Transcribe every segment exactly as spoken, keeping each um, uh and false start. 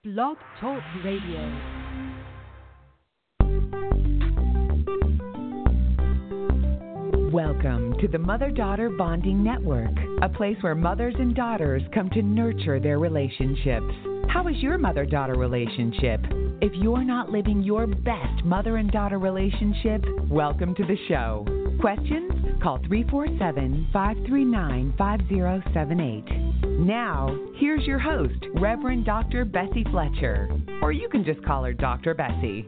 Blog Talk Radio. Welcome to the Mother-Daughter Bonding Network, a place where mothers and daughters come to nurture their relationships. How is your mother-daughter relationship? If you're not living your best mother and daughter relationship, welcome to the show. Questions? Call three four seven, five three nine, five zero seven eight. Now, here's your host, Reverend Doctor Bessie Fletcher. Or you can just call her Doctor Bessie.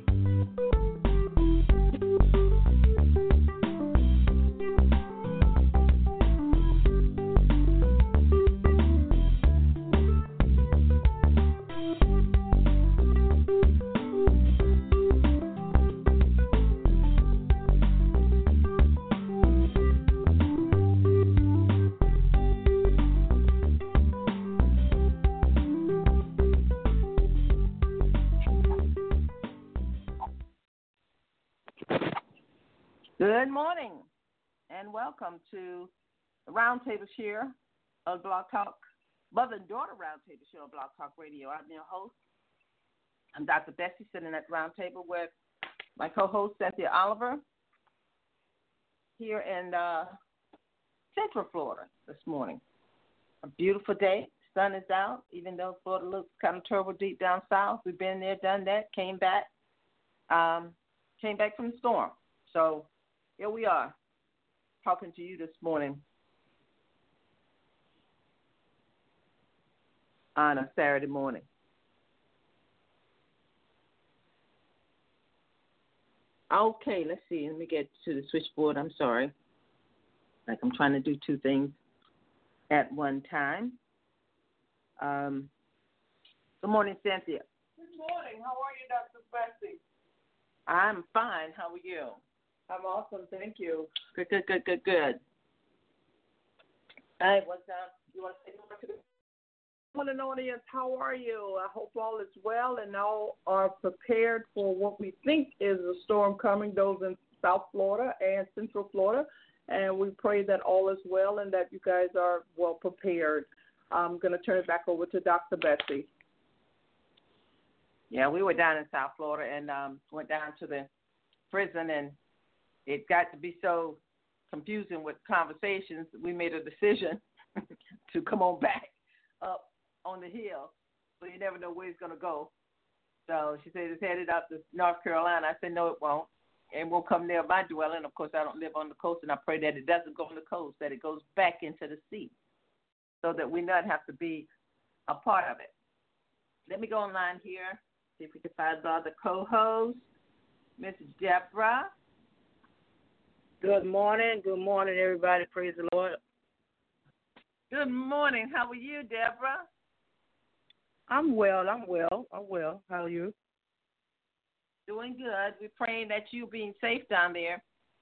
Good morning, and welcome to the Roundtable Share of Blog Talk, Mother and Daughter Roundtable Share of Blog Talk Radio. I'm your host. I'm Doctor Bessie, sitting at the roundtable with my co-host, Cynthia Oliver, here in uh, Central Florida this morning. A beautiful day. Sun is out, even though Florida looks kind of turbo deep down south. We've been there, done that, came back, um, came back from the storm. So here we are, talking to you this morning on a Saturday morning. Okay, let's see. Let me get to the switchboard. I'm sorry. Like I'm trying to do two things at one time. Um, good morning, Cynthia. Good morning. How are you, Doctor Bessie? I'm fine. How are you? I'm awesome, thank you. Good, good, good, good, good. All right, what's up? You want to say more to the Morning, audience. How are you? I hope all is well and all are prepared for what we think is a storm coming, those in South Florida and Central Florida. And we pray that all is well and that you guys are well prepared. I'm going to turn it back over to Doctor Bessie. Yeah, we were down in South Florida and um, went down to the prison, and it got to be so confusing with conversations, we made a decision to come on back up on the hill, so you never know where it's going to go. So she said it's headed up to North Carolina. I said, no, it won't. It won't come near my dwelling. Of course, I don't live on the coast, and I pray that it doesn't go on the coast, that it goes back into the sea, so that we not have to be a part of it. Let me go online here, see if we can find the other co-host, Missus Deborah. Good morning. Good morning, everybody. Praise the Lord. Good morning. How are you, Deborah? I'm well. I'm well. I'm well. How are you? Doing good. We're praying that you're being safe down there.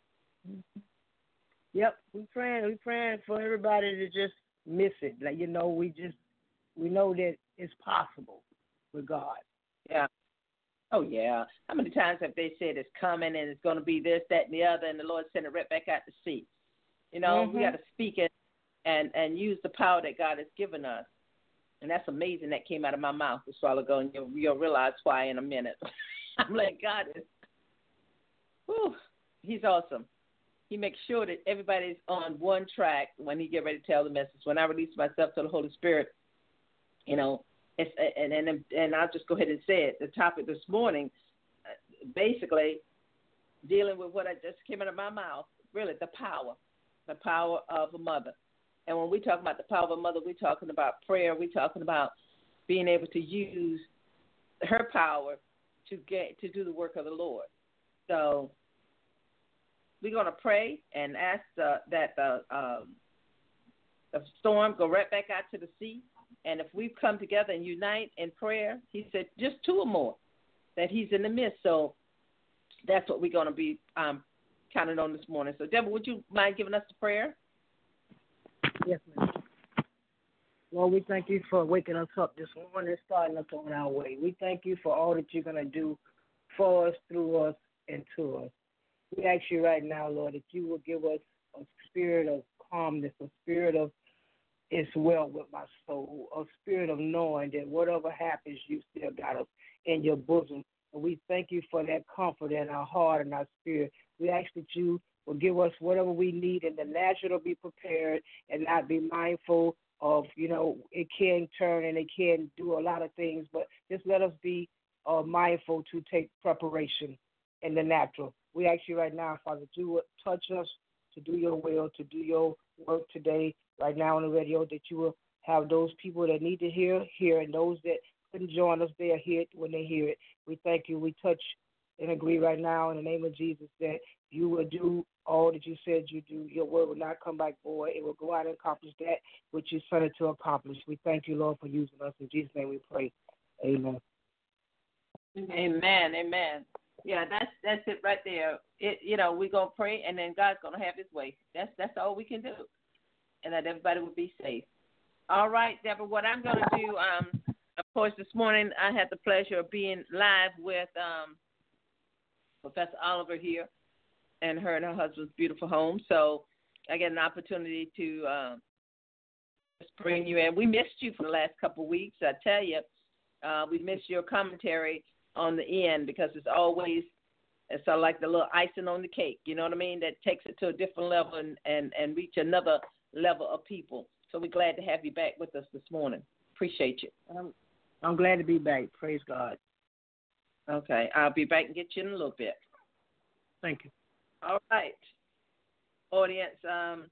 Yep. We're praying. We're praying for everybody to just miss it. Like, you know, we just, we know that it's possible with God. Yeah. Oh, yeah. How many times have they said it's coming and it's going to be this, that, and the other, and the Lord sent it right back out to sea? You know, mm-hmm. we got to speak it and, and use the power that God has given us. And that's amazing that came out of my mouth a while ago, and you'll, you'll realize why in a minute. I'm like, God is, whew, he's awesome. He makes sure that everybody's on one track when he get ready to tell the message. When I release myself to the Holy Spirit, you know, It's, and, and and I'll just go ahead and say it. The topic this morning, basically, dealing with what I just came out of my mouth, really the power, the power of a mother. And when we talk about the power of a mother, we're talking about prayer. We're talking about being able to use her power to get to do the work of the Lord. So we're going to pray and ask uh, that the, um, the storm go right back out to the sea. And if we come together and unite in prayer, he said just two or more, that he's in the midst. So that's what we're going to be um, counting on this morning. So, Deborah, would you mind giving us the prayer? Yes, ma'am. Lord, we thank you for waking us up this morning and starting us on our way. We thank you for all that you're going to do for us, through us, and to us. We ask you right now, Lord, if you will give us a spirit of calmness, a spirit of it's well with my soul, a spirit of knowing that whatever happens, you still got us in your bosom. And we thank you for that comfort in our heart and our spirit. We ask that you will give us whatever we need in the natural to be prepared and not be mindful of, you know, it can turn and it can do a lot of things, but just let us be uh, mindful to take preparation in the natural. We ask you right now, Father, to touch us, to do your will, to do your work today, right now on the radio, that you will have those people that need to hear, hear, and those that couldn't join us, they'll hear it when they hear it. We thank you. We touch and agree right now in the name of Jesus that you will do all that you said you do. Your word will not come back void. It will go out and accomplish that which you sent it to accomplish. We thank you, Lord, for using us. In Jesus' name we pray. Amen. Amen. Amen. Yeah, that's that's it right there. It you know, we're gonna pray and then God's gonna have his way. That's that's all we can do. And that everybody will be safe. All right, Deborah, what I'm gonna do, um, of course this morning I had the pleasure of being live with um Professor Oliver here and her and her husband's beautiful home. So I get an opportunity to uh, just bring you in. We missed you for the last couple of weeks. I tell you, uh, we missed your commentary on the end because it's always, it's sort of like the little icing on the cake, you know what I mean, that takes it to a different level and, and, and reach another level of people. So we're glad to have you back with us this morning. Appreciate you. I'm, I'm glad to be back. Praise God. Okay, I'll be back and get you in a little bit. Thank you. All right, audience, um,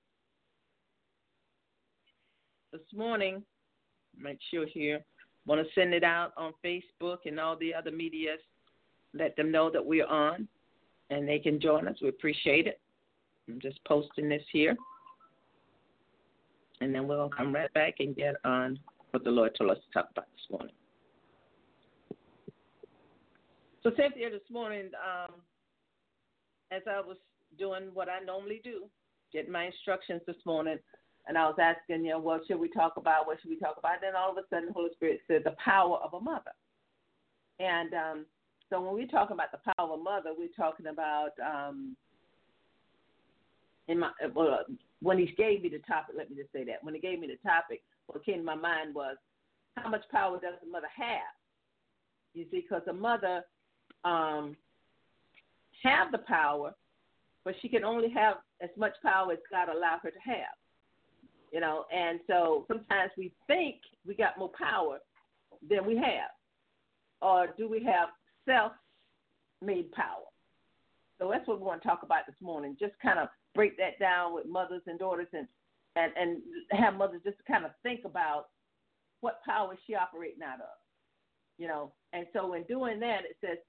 this morning, make sure here, want to send it out on Facebook and all the other medias, let them know that we're on, and they can join us. We appreciate it. I'm just posting this here, and then we'll come right back and get on what the Lord told us to talk about this morning. So, Cynthia, this morning, um, as I was doing what I normally do, getting my instructions this morning, and I was asking, you know, what should we talk about? What should we talk about? Then all of a sudden, the Holy Spirit said the power of a mother. And um, so when we talk about the power of a mother, we're talking about, um, in my well, when he gave me the topic, let me just say that. When he gave me the topic, what came to my mind was, how much power does a mother have? You see, because a mother um, have the power, but she can only have as much power as God allowed her to have. You know, and so sometimes we think we got more power than we have. Or do we have self-made power? So that's what we want to talk about this morning. Just kind of break that down with mothers and daughters and, and, and have mothers just kind of think about what power is she operating out of. You know, and so in doing that, it says,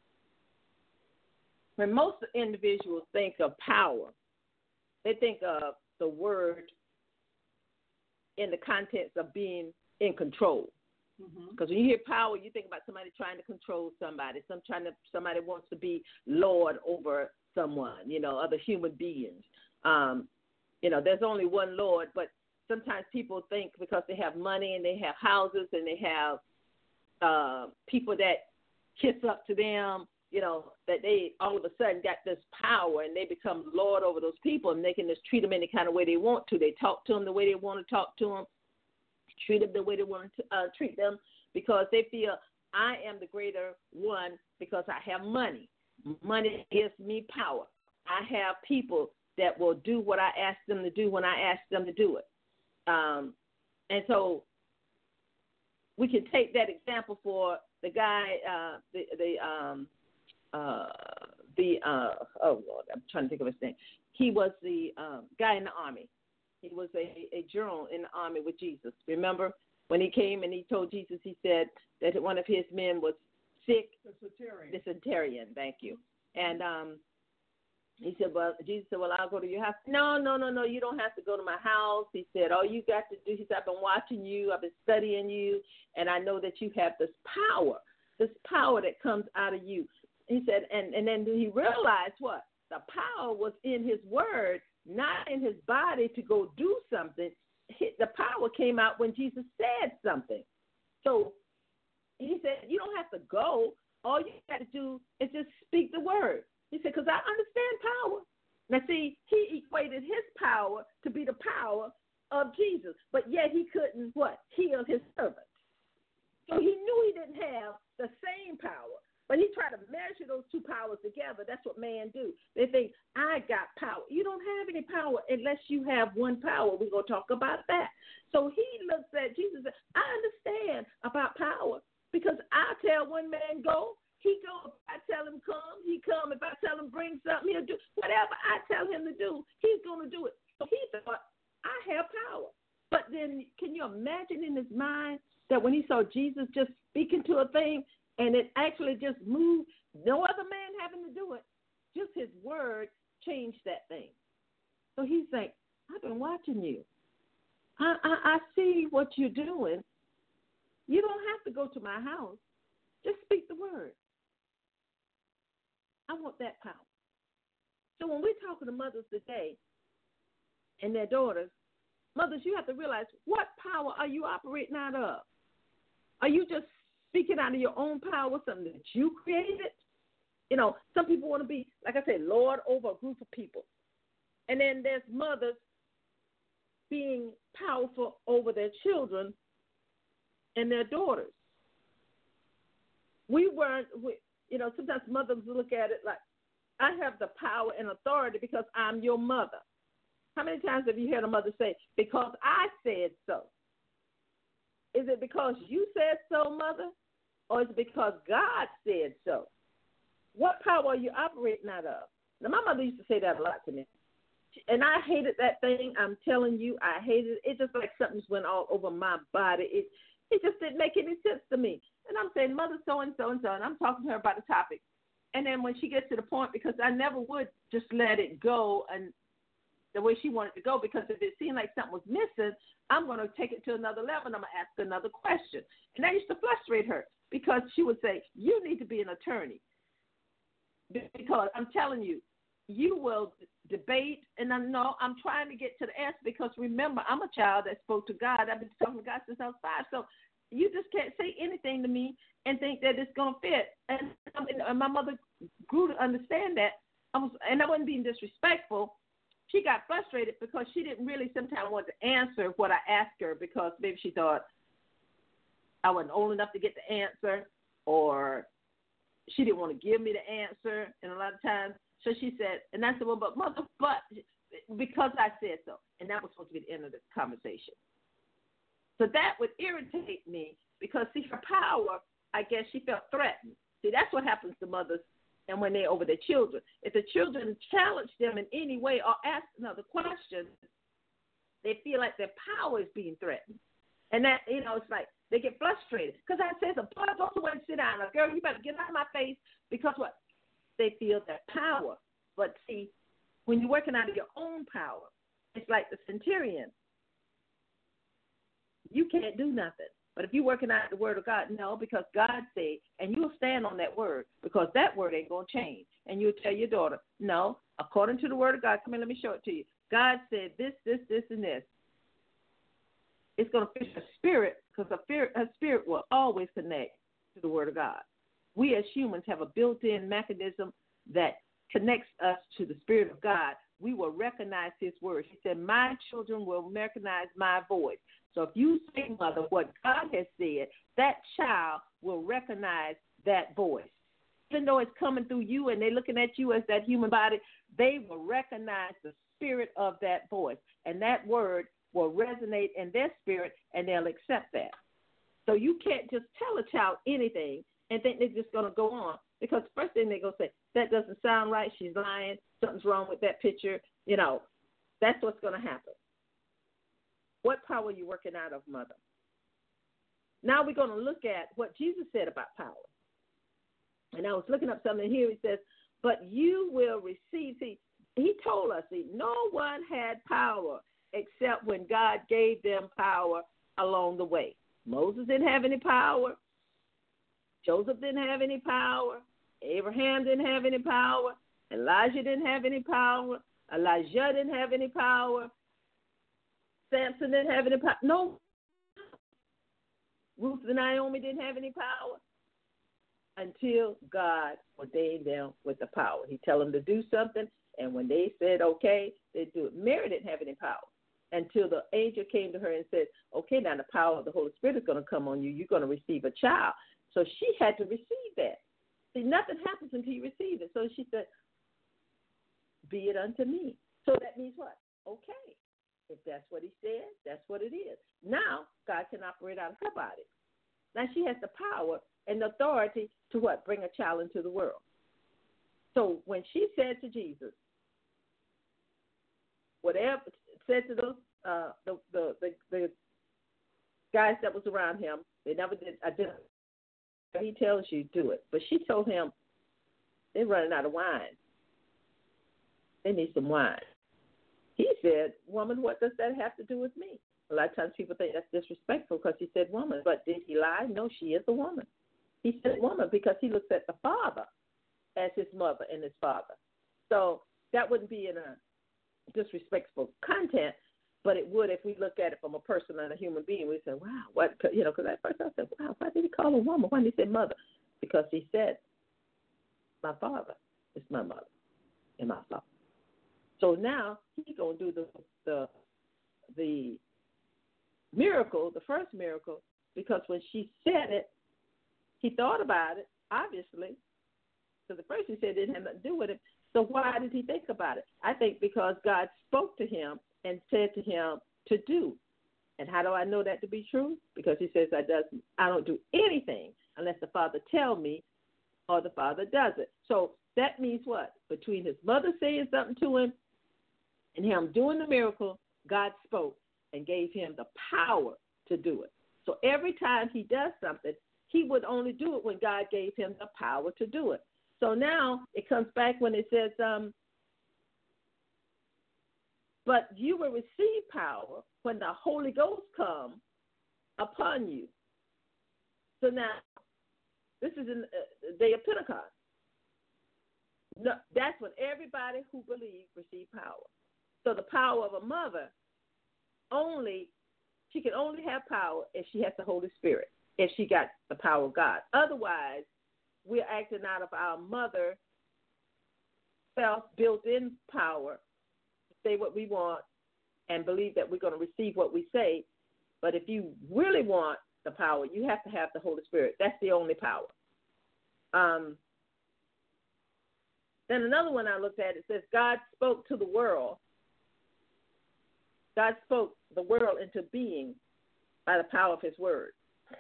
when most individuals think of power, they think of the word in the context of being in control. Because mm-hmm. when you hear power, you think about somebody trying to control somebody, some trying to somebody wants to be lord over someone, you know, other human beings. Um, you know, there's only one Lord, but sometimes people think because they have money and they have houses and they have uh, people that kiss up to them, you know, that they all of a sudden got this power and they become lord over those people and they can just treat them any kind of way they want to. They talk to them the way they want to talk to them, treat them the way they want to uh, treat them because they feel I am the greater one because I have money. Money gives me power. I have people that will do what I ask them to do when I ask them to do it. Um, and so we can take that example for the guy, uh, the, the, um, uh, the uh, oh, Lord, I'm trying to think of his name. He was the um, guy in the army. He was a, a general in the army with Jesus. Remember when he came and he told Jesus, he said that one of his men was sick. Dysentery. Dysentery, thank you. And um, he said, well, Jesus said, well, I'll go to your house. No, no, no, no, you don't have to go to my house. He said, all you got to do, he said, I've been watching you, I've been studying you, and I know that you have this power, this power that comes out of you. He said, and, and then he realized what? The power was in his word, not in his body to go do something. The power came out when Jesus said something. So he said, you don't have to go. All you got to do is just speak the word. He said, because I understand power. Now, see, he equated his power to be the power of Jesus, but yet he couldn't, what, heal his servant. So he knew he didn't have the same power, but he tried to measure those two powers together. That's what man do. They think, I got power. You don't have any power unless you have one power. We're going to talk about that. So he looks at Jesus and says, I understand about power because I tell one man go, he go. If I tell him come, he come. If I tell him bring something, he'll do. Whatever I tell him to do, he's going to do it. So he thought, I have power. But then can you imagine in his mind that when he saw Jesus just speaking to a thing and it actually just moved, no other man having to do it, just his word changed that thing. So he's like, I've been watching you. I, I, I see what you're doing. You don't have to go to my house. Just speak the word. I want that power. So when we're talking to mothers today and their daughters, mothers, you have to realize, what power are you operating out of? Are you just speaking out of your own power, something that you created? You know, some people want to be, like I said, Lord over a group of people. And then there's mothers being powerful over their children and their daughters. We weren't, we, you know, sometimes mothers look at it like, I have the power and authority because I'm your mother. How many times have you heard a mother say, because I said so? Is it because you said so, mother? Or is it because God said so? What power are you operating out of? Now, my mother used to say that a lot to me. And I hated that thing. I'm telling you, I hated it. It's just like something just went all over my body. It, it just didn't make any sense to me. And I'm saying, mother so-and-so and so, and I'm talking to her about the topic. And then when she gets to the point, because I never would just let it go and the way she wanted to go, because if it seemed like something was missing, I'm going to take it to another level and I'm going to ask another question. And that used to frustrate her because she would say, you need to be an attorney. Because I'm telling you, you will debate, and I know I'm trying to get to the answer because remember, I'm a child that spoke to God. I've been talking to God since I was five. So you just can't say anything to me and think that it's going to fit. And, and my mother grew to understand that. I was, and I wasn't being disrespectful. She got frustrated because she didn't really sometimes want to answer what I asked her because maybe she thought I wasn't old enough to get the answer, or she didn't want to give me the answer. And a lot of times, so she said, and I said, well, but mother, but because I said so. And that was supposed to be the end of the conversation. So that would irritate me because, see, her power, I guess she felt threatened. See, that's what happens to mothers and when they're over their children. If the children challenge them in any way or ask another question, they feel like their power is being threatened. And that, you know, it's like they get frustrated. Because I said, boy, go away and sit down. Like, girl, you better get out of my face because what? They feel that power. But see, when you're working out of your own power, it's like the centurion. You can't do nothing. But if you're working out the word of God, no, because God said, and you'll stand on that word because that word ain't going to change. And you'll tell your daughter, no, according to the word of God, come here, let me show it to you. God said this, this, this, and this. It's going to fit her spirit because her, her spirit will always connect to the word of God. We as humans have a built-in mechanism that connects us to the Spirit of God. We will recognize his word. He said, my children will recognize my voice. So if you say, mother, what God has said, that child will recognize that voice. Even though it's coming through you and they're looking at you as that human body, they will recognize the spirit of that voice. And that word will resonate in their spirit and they'll accept that. So you can't just tell a child anything and think they're just going to go on. Because the first thing they're going to say, that doesn't sound right, she's lying, something's wrong with that picture. You know, that's what's going to happen. What power are you working out of, mother? Now we're going to look at what Jesus said about power. And I was looking up something here. He says, but you will receive. See, he told us, see, no one had power except when God gave them power along the way. Moses didn't have any power. Joseph didn't have any power. Abraham didn't have any power. Elijah didn't have any power. Elijah didn't have any power. Samson didn't have any power. No. Ruth and Naomi didn't have any power until God ordained them with the power. He tell them to do something, and when they said okay, they do it. Mary didn't have any power. until the angel came to her and said, okay, now the power of the Holy Spirit is going to come on you. You're going to receive a child. So she had to receive that. See, nothing happens until you receive it. So she said, be it unto me. So that means what? Okay. If that's what he said, that's what it is. Now, God can operate out of her body. Now she has the power and the authority to what? Bring a child into the world. So when she said to Jesus, whatever, said to those, uh, the, the, the, the guys that was around him, they never did identify. He tells you, do it. But she told him, they're running out of wine. They need some wine. He said, woman, what does that have to do with me? A lot of times people think that's disrespectful because he said woman. But did he lie? No, she is a woman. He said woman because he looks at the father as his mother and his father. So that wouldn't be in a disrespectful content, but it would if we look at it from a person and a human being. We say, wow, what, you know, because at first I said, wow, why did he call her woman? Why did he say mother? Because he said, my father is my mother and my father. So now he's going to do the, the the miracle, the first miracle, because when she said it, he thought about it, obviously. So the first he said it didn't have nothing to do with it. So why did he think about it? I think because God spoke to him and said to him to do. And how do I know that to be true? Because he says I does I don't do anything unless the Father tell me or the Father does it. So that means what? Between his mother saying something to him and him doing the miracle, God spoke and gave him the power to do it. So every time he does something, he would only do it when God gave him the power to do it. So now it comes back when it says, um, but you will receive power when the Holy Ghost comes upon you. So now, this is in the day of Pentecost. No, that's when everybody who believes receive power. So the power of a mother, only she can only have power if she has the Holy Spirit, if she got the power of God. Otherwise, we're acting out of our mother self-built-in power to say what we want and believe that we're going to receive what we say. But if you really want the power, you have to have the Holy Spirit. That's the only power. Um, then another one I looked at, it says, God spoke to the world. God spoke the world into being by the power of his word.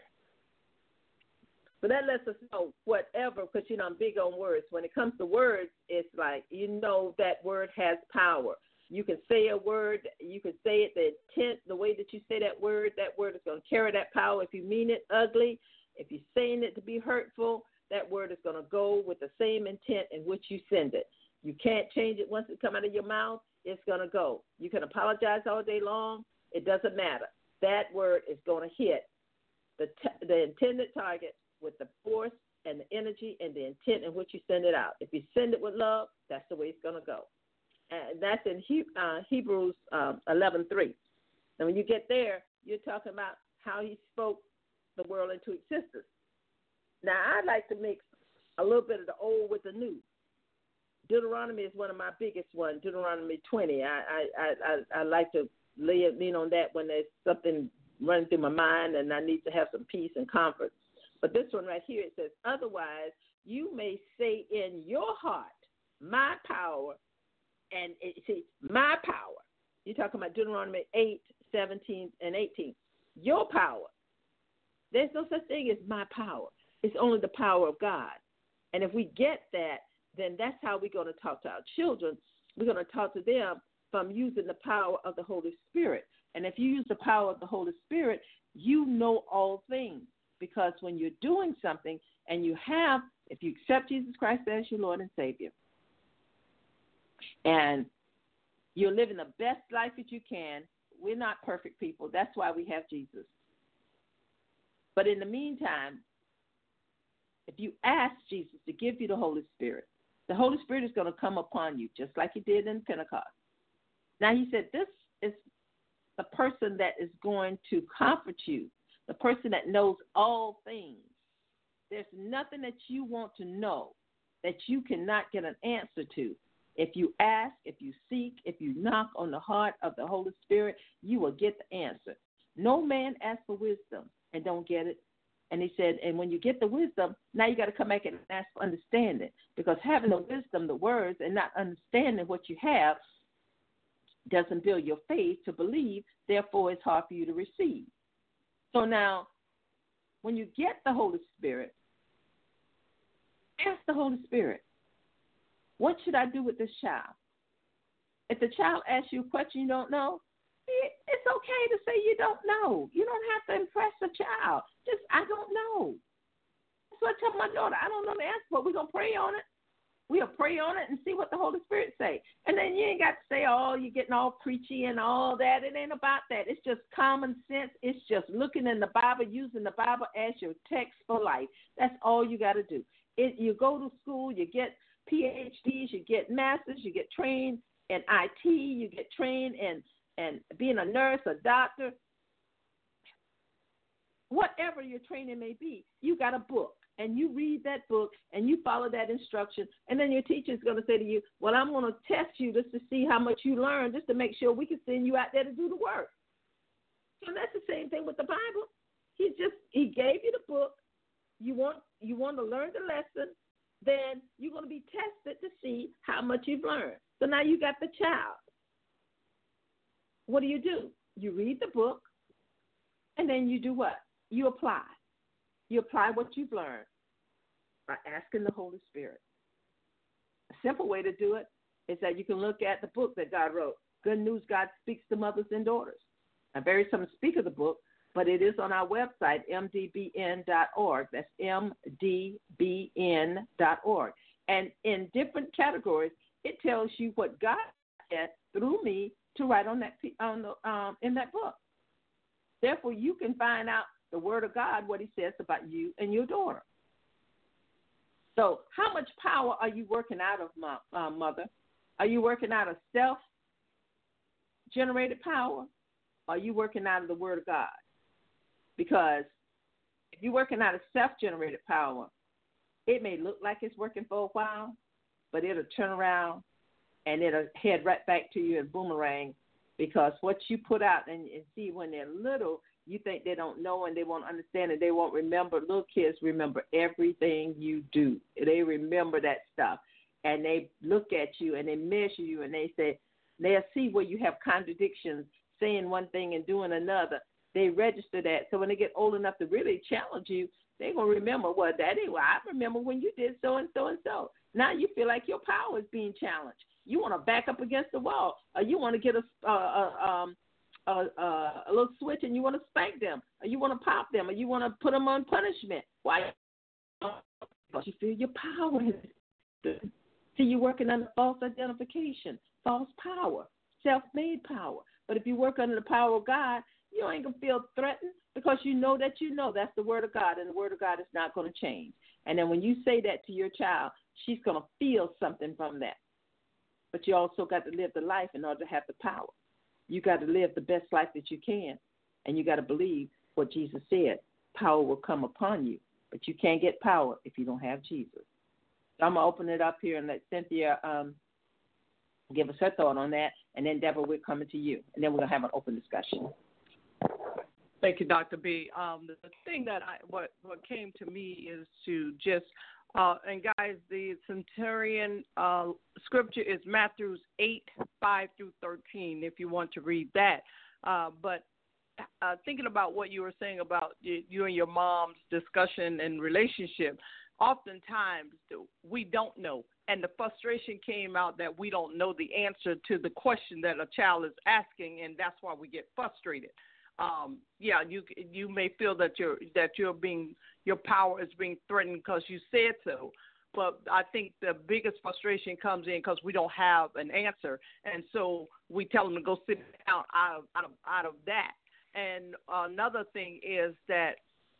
So that lets us know whatever, because, you know, I'm big on words. When it comes to words, it's like, you know, that word has power. You can say a word, you can say it, the intent, the way that you say that word, that word is going to carry that power. If you mean it ugly, if you're saying it to be hurtful, that word is going to go with the same intent in which you send it. You can't change it once it comes out of your mouth. It's going to go. You can apologize all day long. It doesn't matter. That word is going to hit the t- the intended target with the force and the energy and the intent in which you send it out. If you send it with love, that's the way it's going to go. And that's in he- uh, Hebrews um, eleven three. And when you get there, you're talking about how he spoke the world into existence. Now, I'd like to mix a little bit of the old with the new. Deuteronomy is one of my biggest ones, Deuteronomy twenty. I I, I, I like to lay it, lean on that when there's something running through my mind and I need to have some peace and comfort. But this one right here, it says, otherwise you may say in your heart, my power, and it, see, my power. You're talking about Deuteronomy eight, seventeen, and eighteen. Your power. There's no such thing as my power. It's only the power of God. And if we get that, then that's how we're going to talk to our children. We're going to talk to them from using the power of the Holy Spirit. And if you use the power of the Holy Spirit, you know all things. Because when you're doing something and you have, if you accept Jesus Christ as your Lord and Savior, and you're living the best life that you can, we're not perfect people. That's why we have Jesus. But in the meantime, if you ask Jesus to give you the Holy Spirit, the Holy Spirit is going to come upon you, just like he did in Pentecost. Now, he said this is the person that is going to comfort you, the person that knows all things. There's nothing that you want to know that you cannot get an answer to If you ask, if you seek, if you knock on the heart of the Holy Spirit, you will get the answer. No man asks for wisdom and don't get it. And he said, and when you get the wisdom, now you got to come back and ask for understanding, because having the wisdom, the words, and not understanding what you have doesn't build your faith to believe. Therefore, it's hard for you to receive. So now, when you get the Holy Spirit, ask the Holy Spirit, what should I do with this child? If the child asks you a question you don't know, it's okay to say you don't know. You don't have to impress the child. Just, I don't know. That's what I tell my daughter. I don't know the answer, but we're going to pray on it. We'll pray on it and see what the Holy Spirit say. And then you ain't got to say, oh, you're getting all preachy and all that. It ain't about that. It's just common sense. It's just looking in the Bible, using the Bible as your text for life. That's all you got to do. It, you go to school, you get P H Ds, you get masters, you get trained in I T, you get trained in and being a nurse, a doctor, whatever your training may be, you got a book, and you read that book, and you follow that instruction, and then your teacher is going to say to you, well, I'm going to test you just to see how much you learn, just to make sure we can send you out there to do the work. So that's the same thing with the Bible. He just, he gave you the book. You want, you want to learn the lesson, then you're going to be tested to see how much you've learned. So now you got the child. What do you do? You read the book, and then you do what? You apply. You apply what you've learned by asking the Holy Spirit. A simple way to do it is that you can look at the book that God wrote, Good News God Speaks to Mothers and Daughters. I very seldom speak of the book, but it is on our website, m d b n dot org. That's m d b n dot org. And in different categories, it tells you what God said through me to write on that on the, um, in that book. Therefore, you can find out the Word of God, what He says about you and your daughter. So, how much power are you working out of, uh, mother? Are you working out of self-generated power? Or are you working out of the Word of God? Because if you're working out of self-generated power, it may look like it's working for a while, but it'll turn around and it'll head right back to you and boomerang, because what you put out and, and see when they're little, you think they don't know and they won't understand and they won't remember. Little kids remember everything you do. They remember that stuff. And they look at you and they measure you and they say, they'll see where you have contradictions, saying one thing and doing another. They register that. So when they get old enough to really challenge you, they're going to remember, well, Daddy, well, I remember when you did so and so and so. Now you feel like your power is being challenged. You want to back up against the wall, or you want to get a, uh, uh, um, a, a, a little switch and you want to spank them, or you want to pop them, or you want to put them on punishment. Why? Because you feel your power is. See, you're working under false identification, false power, self-made power. But if you work under the power of God, you ain't going to feel threatened, because you know that you know that's the Word of God, and the Word of God is not going to change. And then when you say that to your child, she's going to feel something from that. But you also got to live the life in order to have the power. You got to live the best life that you can, and you got to believe what Jesus said. Power will come upon you, but you can't get power if you don't have Jesus. So I'm going to open it up here and let Cynthia um, give us her thought on that, and then, Deborah, we're coming to you, and then we're going to have an open discussion. Thank you, Doctor B. Um, the thing that I what what came to me is to just uh, and guys, the Centurion uh, scripture is Matthew eight five through thirteen. If you want to read that, uh, but uh, thinking about what you were saying about you, you and your mom's discussion and relationship, oftentimes we don't know, and the frustration came out that we don't know the answer to the question that a child is asking, and that's why we get frustrated. Um, yeah, you you may feel that you're that you're being your power is being threatened because you said so, but I think the biggest frustration comes in because we don't have an answer, and so we tell them to go sit down out of out of, out of that. And another thing is that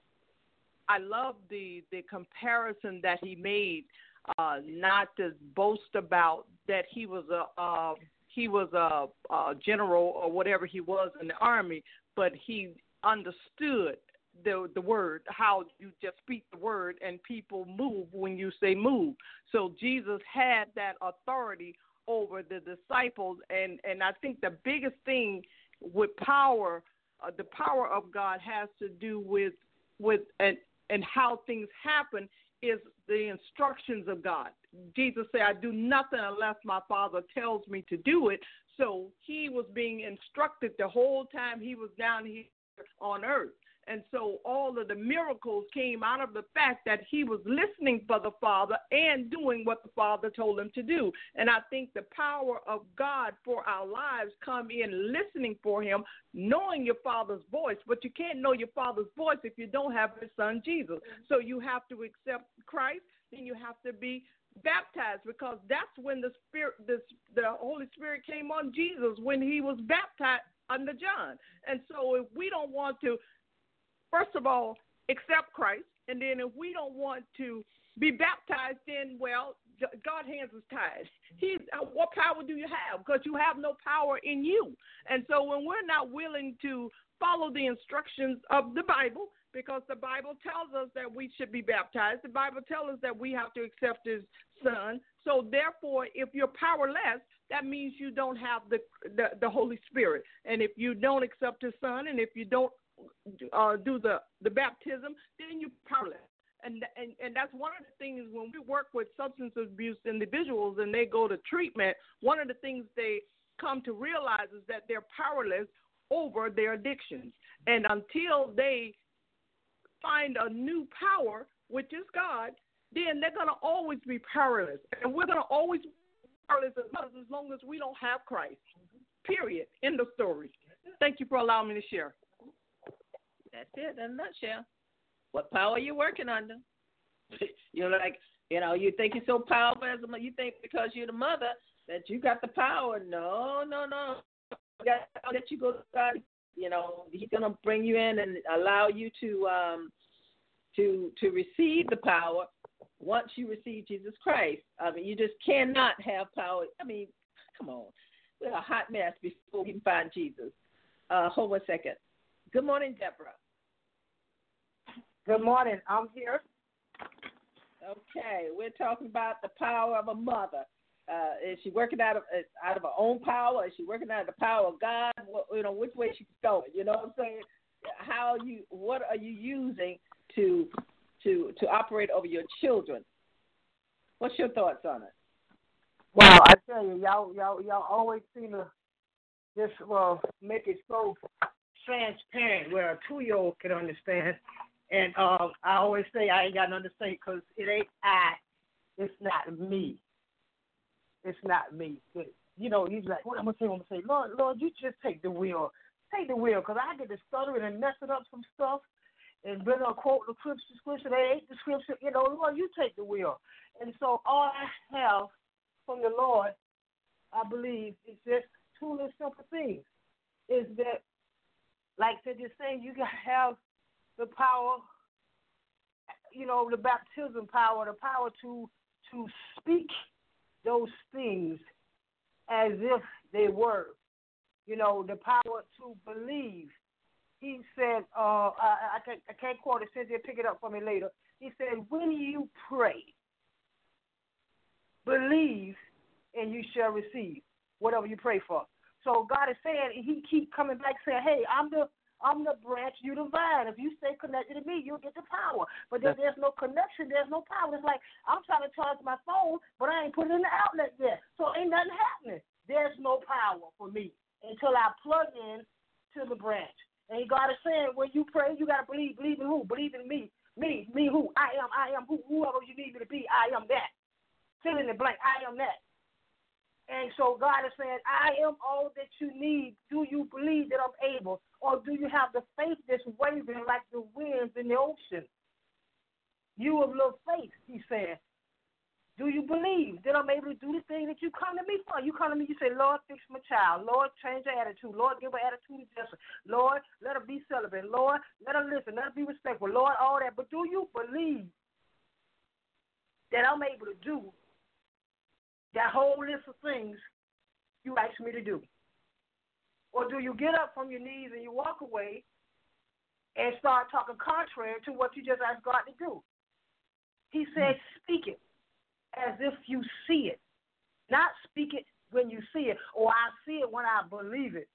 I love the the comparison that he made, uh, not to boast about that he was a uh, he was a, a general or whatever he was in the army, but he understood the the word, how you just speak the word and people move when you say move. So Jesus had that authority over the disciples. And, and I think the biggest thing with power, uh, the power of God has to do with with and, and how things happen is the instructions of God. Jesus said, I do nothing unless my Father tells me to do it. So he was being instructed the whole time he was down here on earth. And so all of the miracles came out of the fact that he was listening for the Father and doing what the Father told him to do. And I think the power of God for our lives come in listening for him, knowing your Father's voice. But you can't know your Father's voice if you don't have his Son, Jesus. So you have to accept Christ, and you have to be baptized, because that's when the Spirit, the, the Holy Spirit came on Jesus, when he was baptized under John. And so if we don't want to, first of all, accept Christ, and then if we don't want to be baptized, then, well, God's hands is tied. He's, what power do you have? Because you have no power in you. And so when we're not willing to follow the instructions of the Bible, because the Bible tells us that we should be baptized, the Bible tells us that we have to accept his Son. So therefore, if you're powerless, that means you don't have the, the, the Holy Spirit. And if you don't accept his Son, and if you don't Uh, do the, the baptism, then you're powerless. And, and and that's one of the things when we work with substance abuse individuals and they go to treatment, one of the things they come to realize is that they're powerless over their addictions. And until they find a new power, which is God, then they're going to always be powerless. And we're going to always be powerless as mothers as long as we don't have Christ. Period. End of story. Thank you for allowing me to share. That's it in a nutshell. What power are you working under? You're like, you know, you think you're so powerful as a mother. You think because you're the mother that you got the power. No, no, no. You got to let you go to God. You know, he's going to bring you in and allow you to um, to to receive the power once you receive Jesus Christ. I mean, you just cannot have power. I mean, come on. We're a hot mess before we can find Jesus. Uh, hold one second. Good morning, Deborah. Good morning. I'm here. Okay, we're talking about the power of a mother. Uh, is she working out of out of her own power? Is she working out of the power of God? What, you know, which way she's going? You know what I'm saying? How you? What are you using to to to operate over your children? What's your thoughts on it? Well, I tell you, y'all, y'all, y'all always seem to just well make it so transparent where a two-year-old can understand. And uh, I always say I ain't got nothing to say because it ain't I. It's not me. It's not me. But, you know, he's like, what I'm going to say? I'm going to say, Lord, Lord, you just take the wheel. Take the wheel because I get to stuttering and messing up some stuff and better quote the scripture. They ain't the scripture. You know, Lord, you take the wheel. And so all I have from the Lord, I believe, is just two little simple things. Is that, like I said, just saying you got to have the power, you know, the baptism power, the power to to speak those things as if they were. You know, the power to believe. He said, uh, I, I, can't, I can't quote it, Cynthia, pick it up for me later. He said, when you pray, believe and you shall receive whatever you pray for. So God is saying, he keep coming back saying, hey, I'm the I'm the branch, you the vine. If you stay connected to me, you'll get the power. But if there's no connection, there's no power. It's like I'm trying to charge my phone, but I ain't put it in the outlet yet. So ain't nothing happening. There's no power for me until I plug in to the branch. And God is saying, when you pray, you got to believe. Believe in who? Believe in me. Me, me who? I am, I am who? Whoever you need me to be, I am that. Fill in the blank, I am that. And so God is saying, I am all that you need. Do you believe that I'm able? Or do you have the faith that's wavering like the winds in the ocean? You of little faith, he said. Do you believe that I'm able to do the thing that you come to me for? You come to me, you say, Lord, fix my child. Lord, change her attitude. Lord, give her attitude adjustment. Lord, let her be celibate. Lord, let her listen. Let her be respectful. Lord, all that. But do you believe that I'm able to do that whole list of things you ask me to do? Or do you get up from your knees and you walk away and start talking contrary to what you just asked God to do? He said, speak it as if you see it. Not speak it when you see it, or I see it when I believe it,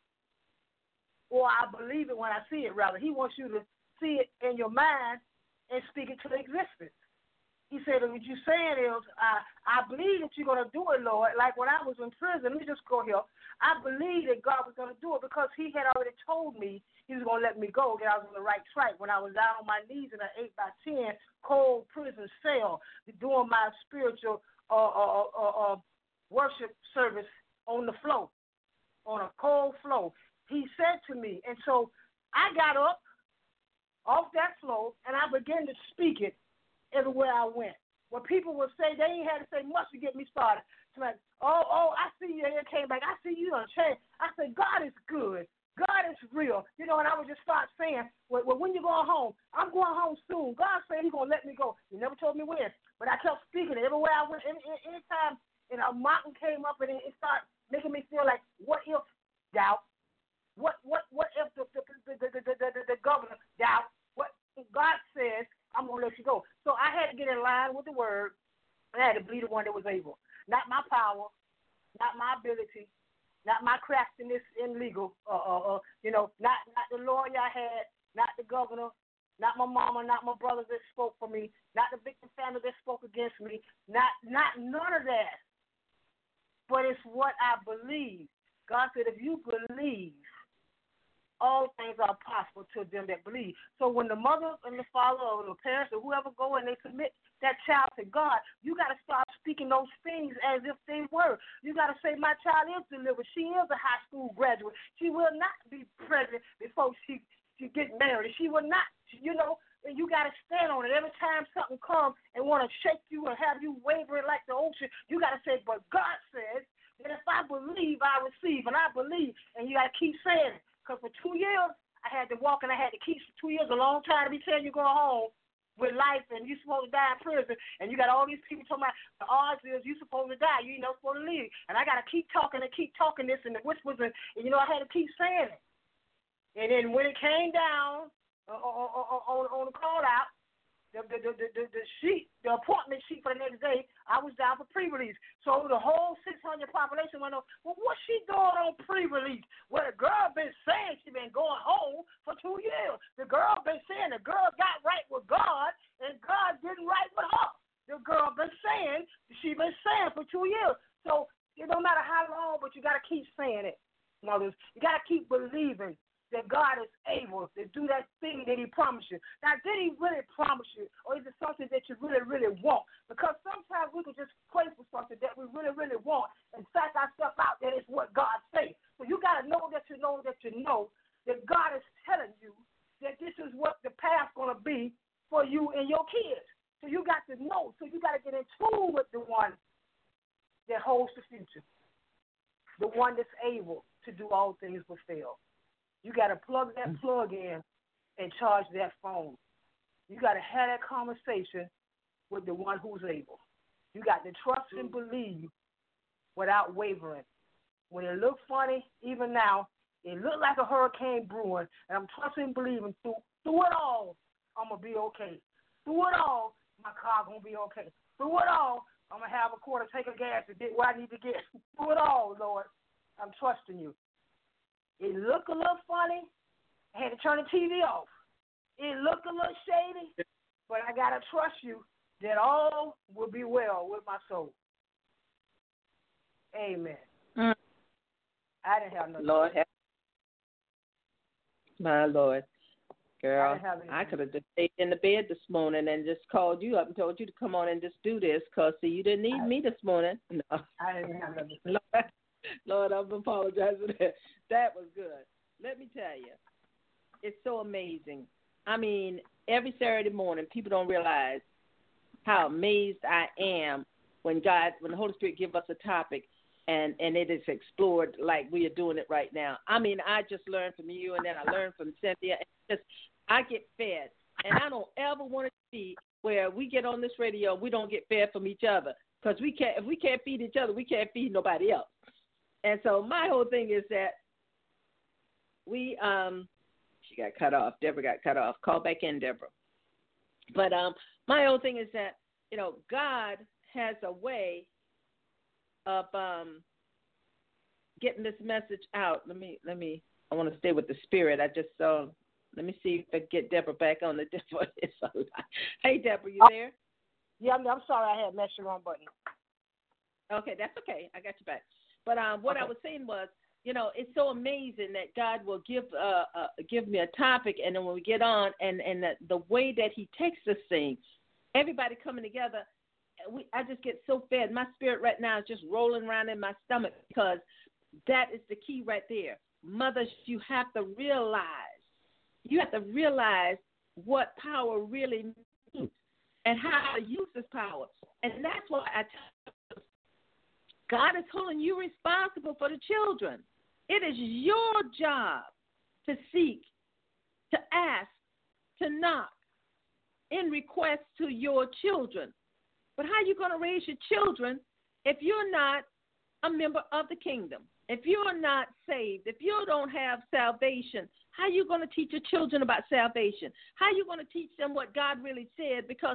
or I believe it when I see it, rather. He wants you to see it in your mind and speak it to existence. He said, what you're saying is, I, I believe that you're going to do it, Lord. Like when I was in prison, let me just go here. I believe that God was going to do it because he had already told me he was going to let me go, that I was on the right track. When I was down on my knees in an eight by ten cold prison cell doing my spiritual uh, uh, uh, uh, worship service on the floor, on a cold floor, he said to me, and so I got up off that floor and I began to speak it everywhere I went. When people would say, they ain't had to say much to get me started. It's like, oh, oh, I see you, and came back. I see you on change. I said, God is good. God is real. You know, and I would just start saying, well, well when you going home? I'm going home soon. God said he's going to let me go. He never told me when. But I kept speaking it everywhere I went. Any, anytime you know, a mountain came up and it, it started making me feel like, what if doubt? What what what if the the, the, the, the, the, the, the governor doubt? What God says, I'm going to let you go. So I had to get in line with the word. I had to be the one that was able. Not my power, not my ability, not my craftiness in legal, uh, uh, uh, you know, not, not the lawyer I had, not the governor, not my mama, not my brothers that spoke for me, not the victim family that spoke against me, not, not none of that. But it's what I believe. God said, if you believe, all things are possible to them that believe. So when the mother and the father or the parents or whoever go and they submit that child to God, you got to start speaking those things as if they were. You got to say, my child is delivered. She is a high school graduate. She will not be pregnant before she, she gets married. She will not, you know, and you got to stand on it. Every time something comes and want to shake you and have you wavering like the ocean, you got to say, but God says that if I believe, I receive, and I believe, and you got to keep saying it. Because for two years, I had to walk and I had to keep for two years, a long time to be telling you go home with life and you're supposed to die in prison. And you got all these people talking about the odds is you're supposed to die. You ain't not supposed to live. And I got to keep talking and keep talking this and the whispers. And, and, you know, I had to keep saying it. And then when it came down uh, on, on, on the call out, The, the, the, the, the sheet, the appointment sheet for the next day, I was down for pre-release. So the whole six hundred population went on, well, what's she doing on pre-release? Well, the girl been saying she been going home for two years. The girl been saying the girl got right with God, and God didn't right with her. The girl been saying, she been saying for two years. So it don't matter how long, but you got to keep saying it, mothers. You got to keep believing that God is able to do that thing that he promised you. Now, did he really promise you, or is it something that you really, really want? Because sometimes we can just pray for something that we really, really want and psych ourselves out that it's what God says. So you got to know that you know that you know that God is telling you that this is what the path's going to be for you and your kids. So you got to know. So you got to get in tune with the one that holds the future, the one that's able to do all things but fail. You got to plug that plug in and charge that phone. You got to have that conversation with the one who's able. You got to trust and believe without wavering. When it looks funny, even now, it looked like a hurricane brewing, and I'm trusting and believing through, through it all, I'm going to be okay. Through it all, my car going to be okay. Through it all, I'm going to have a quarter tank of gas to get where I need to get. Through it all, Lord, I'm trusting you. It looked a little funny. I had to turn the T V off. It looked a little shady, but I got to trust you that all will be well with my soul. Amen. Mm. I didn't have nothing. Lord, have, my Lord. Girl, I, I could have just stayed in the bed this morning and just called you up and told you to come on and just do this because, see, you didn't need I, me this morning. No. I didn't have nothing. Lord, Lord, I'm apologizing for that. That was good. Let me tell you, it's so amazing. I mean, every Saturday morning, people don't realize how amazed I am when God, when the Holy Spirit gives us a topic and, and it is explored like we are doing it right now. I mean, I just learned from you, and then I learned from Cynthia. And just, I get fed, and I don't ever want to see where we get on this radio, we don't get fed from each other, because we can't. If we can't feed each other, we can't feed nobody else. And so my whole thing is that we, um, she got cut off. Deborah got cut off. Call back in, Deborah. But um, my whole thing is that, you know, God has a way of um, getting this message out. Let me, let me, I want to stay with the spirit. I just, uh, let me see if I get Deborah back on the Deborah. It's a lot. Hey, Deborah, you there? Yeah, I'm, I'm sorry I had messed the wrong button. Okay, that's okay. I got you back. But um, what okay. I was saying was, you know, it's so amazing that God will give uh, uh, give me a topic, and then when we get on, and, and the, the way that he takes this thing, everybody coming together, we, I just get so fed. My spirit right now is just rolling around in my stomach because that is the key right there. Mothers, you have to realize, you have to realize what power really means and how to use this power. And that's why I tell you, God is holding you responsible for the children. It is your job to seek, to ask, to knock in request to your children. But how are you going to raise your children if you're not a member of the kingdom? If you're not saved, if you don't have salvation, how are you going to teach your children about salvation? How are you going to teach them what God really said? Because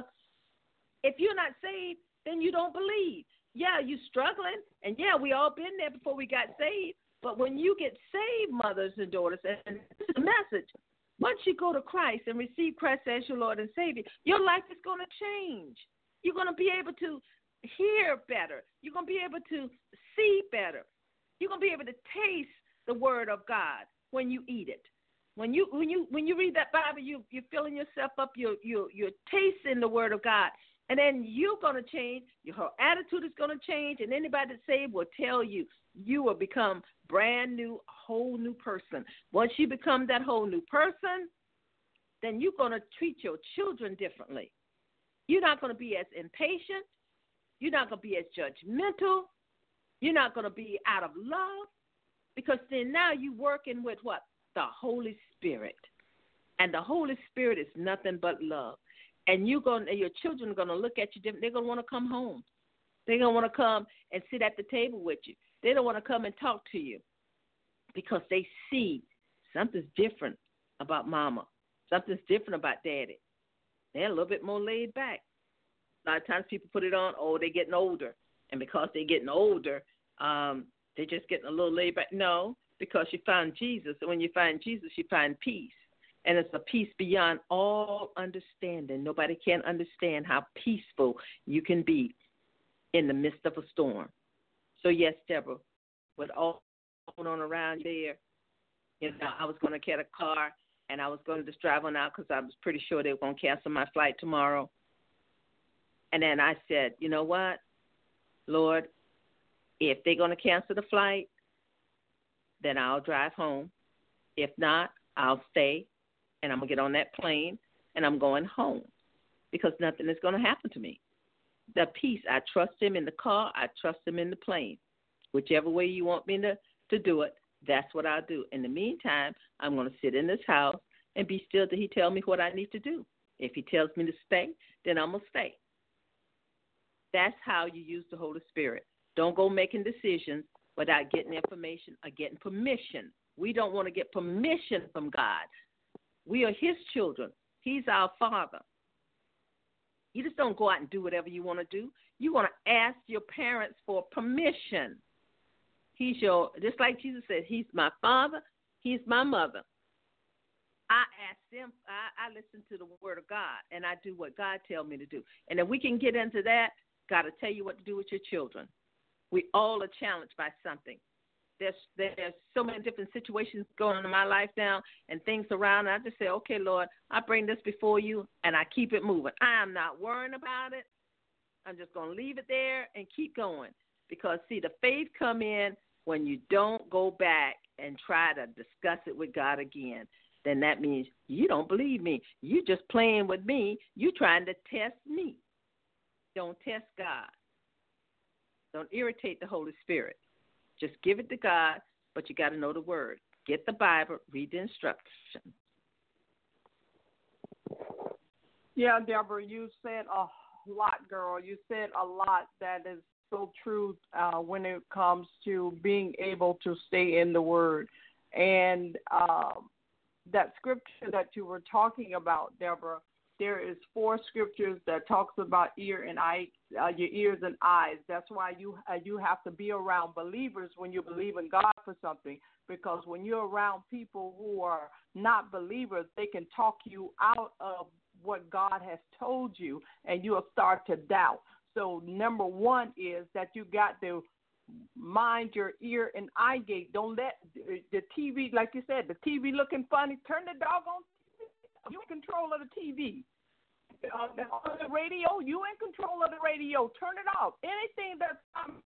if you're not saved, then you don't believe. Yeah, you're struggling, and yeah, we all been there before we got saved. But when you get saved, mothers and daughters, and this is the message, once you go to Christ and receive Christ as your Lord and Savior, your life is going to change. You're going to be able to hear better. You're going to be able to see better. You're going to be able to taste the word of God when you eat it. When you when you when you read that Bible, you you're filling yourself up. You're you you're tasting the word of God, and then you're going to change. Your whole attitude is going to change, and anybody that's saved will tell you you will become brand new, whole new person. Once you become that whole new person, then you're going to treat your children differently. You're not going to be as impatient. You're not going to be as judgmental. You're not going to be out of love, because then now you're working with what? The Holy Spirit. And the Holy Spirit is nothing but love. And you're going, your children are going to look at you different. They're going to want to come home. They're going to want to come and sit at the table with you. They don't want to come and talk to you because they see something's different about mama. Something's different about daddy. They're a little bit more laid back. A lot of times people put it on, oh, they're getting older. And because they're getting older, um, they're just getting a little laid back. No, because you find Jesus. And when you find Jesus, you find peace. And it's a peace beyond all understanding. Nobody can understand how peaceful you can be in the midst of a storm. So, yes, Deborah, with all going on around there, you know, I was going to get a car, and I was going to just drive on out because I was pretty sure they were going to cancel my flight tomorrow. And then I said, you know what, Lord, if they're going to cancel the flight, then I'll drive home. If not, I'll stay, and I'm going to get on that plane, and I'm going home because nothing is going to happen to me. The peace, I trust him in the car. I trust him in the plane. Whichever way you want me to, to do it, that's what I'll do. In the meantime, I'm going to sit in this house and be still till he tells me what I need to do. If he tells me to stay, then I'm going to stay. That's how you use the Holy Spirit. Don't go making decisions without getting information or getting permission. We don't want to get permission from God. We are his children. He's our Father. You just don't go out and do whatever you want to do. You want to ask your parents for permission. He's your, just like Jesus said, he's my father, he's my mother. I ask them, I, I listen to the word of God, and I do what God tells me to do. And if we can get into that, God will tell you what to do with your children. We all are challenged by something. There's there's so many different situations going on in my life now and things around. And I just say, okay, Lord, I bring this before you, and I keep it moving. I am not worrying about it. I'm just going to leave it there and keep going. Because, see, the faith come in when you don't go back and try to discuss it with God again. Then that means you don't believe me. You just playing with me. You trying to test me. Don't test God. Don't irritate the Holy Spirit. Just give it to God, but you got to know the word. Get the Bible, read the instructions. Yeah, Deborah, you said a lot, girl. You said a lot that is so true uh, when it comes to being able to stay in the word. And uh, that scripture that you were talking about, Deborah, there is four scriptures that talks about ear and eye, uh, your ears and eyes. That's why you uh, you have to be around believers when you believe in God for something, because when you're around people who are not believers, they can talk you out of what God has told you, and you'll start to doubt. So number one is that you got to mind your ear and eye gate. Don't let the T V, like you said, the T V looking funny. Turn the doggone T V. You in control of the T V. On the, on the radio, you in control of the radio. Turn it off. Anything that's um,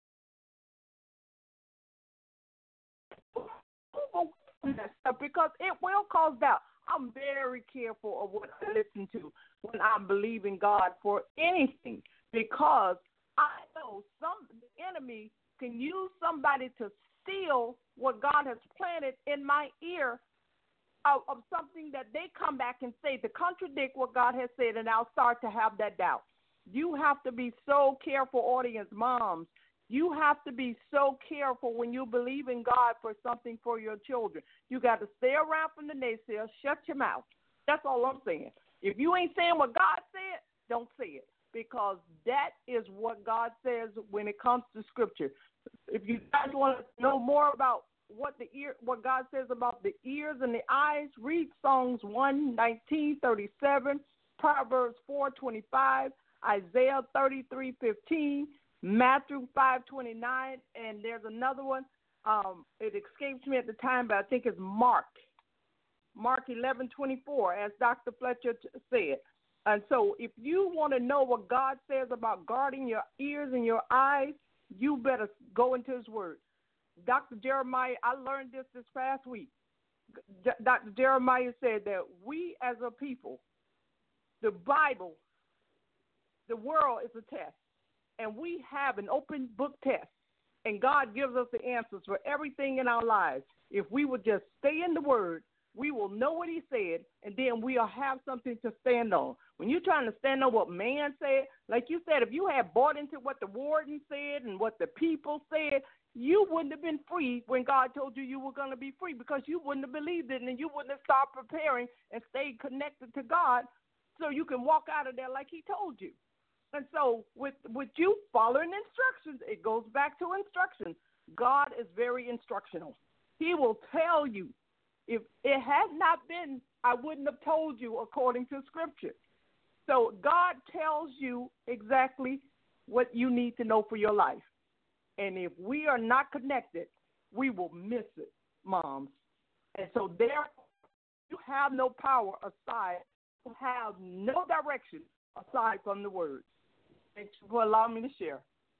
because it will cause doubt. I'm very careful of what I listen to when I'm believing God for anything, because I know some the enemy can use somebody to steal what God has planted in my ear of, of something that they come back and say to contradict what God has said, and I'll start to have that doubt. You have to be so careful, audience, moms. You have to be so careful when you believe in God for something for your children. You got to stay around from the naysayers. Shut your mouth. That's all I'm saying. If you ain't saying what God said, don't say it, because that is what God says when it comes to Scripture. If you guys want to know more about what the ear, what God says about the ears and the eyes, read Psalms one nineteen thirty-seven, Proverbs four twenty-five, Isaiah thirty-three fifteen, Matthew five twenty-nine, and there's another one. Um, it escapes me at the time, but I think it's Mark. Mark eleven twenty-four, as Doctor Fletcher t- said. And so if you want to know what God says about guarding your ears and your eyes, you better go into his word. Doctor Jeremiah, I learned this this past week. Doctor Jeremiah said that we as a people, the Bible, the world is a test, and we have an open book test, and God gives us the answers for everything in our lives. If we would just stay in the word, we will know what he said, and then we'll have something to stand on. When you're trying to stand on what man said, like you said, if you had bought into what the warden said and what the people said, you wouldn't have been free when God told you you were going to be free, because you wouldn't have believed it, and you wouldn't have started preparing and stayed connected to God so you can walk out of there like he told you. And so with, with you following instructions, it goes back to instructions. God is very instructional. He will tell you. If it had not been, I wouldn't have told you according to Scripture. So God tells you exactly what you need to know for your life. And if we are not connected, we will miss it, moms. And so therefore, you have no power aside, you have no direction aside from the word. Thanks for allowing me to share.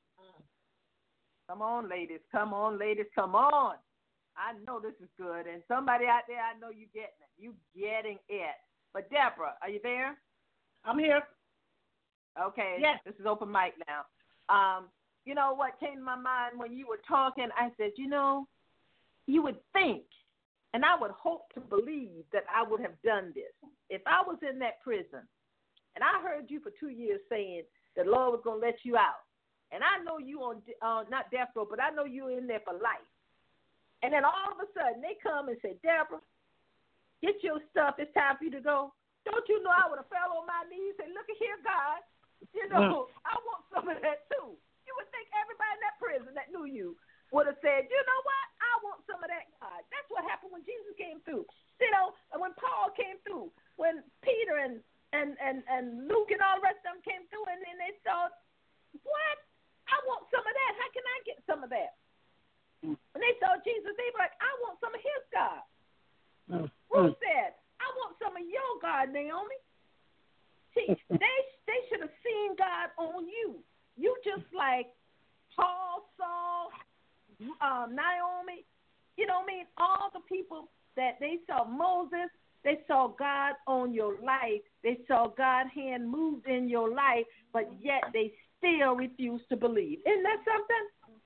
Come on, ladies. Come on, ladies. Come on. I know this is good, and somebody out there, I know you getting it. You getting it. But Deborah, are you there? I'm here. Okay. Yes. This is open mic now. Um, you know what came to my mind when you were talking? I said, you know, you would think, and I would hope to believe that I would have done this. If I was in that prison, and I heard you for two years saying the Lord was going to let you out, and I know you on, uh, not death row, but I know you're in there for life. And then all of a sudden, they come and say, Deborah, get your stuff. It's time for you to go. Don't you know I would have fell on my knees and look at here, God. You know, mm. I want some of that, too. You would think everybody in that prison that knew you would have said, you know what? I want some of that, God. That's what happened when Jesus came through. You know, when Paul came through, when Peter and, and, and, and Luke and all the rest of them came through, and then they saw, what? I want some of that. How can I get some of that? When they saw Jesus, they were like, I want some of his God. Mm. Ruth said, I want some of your God, Naomi. See, they they should have seen God on you. You just like Paul, Saul, um, Naomi, you know what I mean? All the people that they saw Moses, they saw God on your life. They saw God's hand moved in your life, but yet they still refuse to believe. Isn't that something?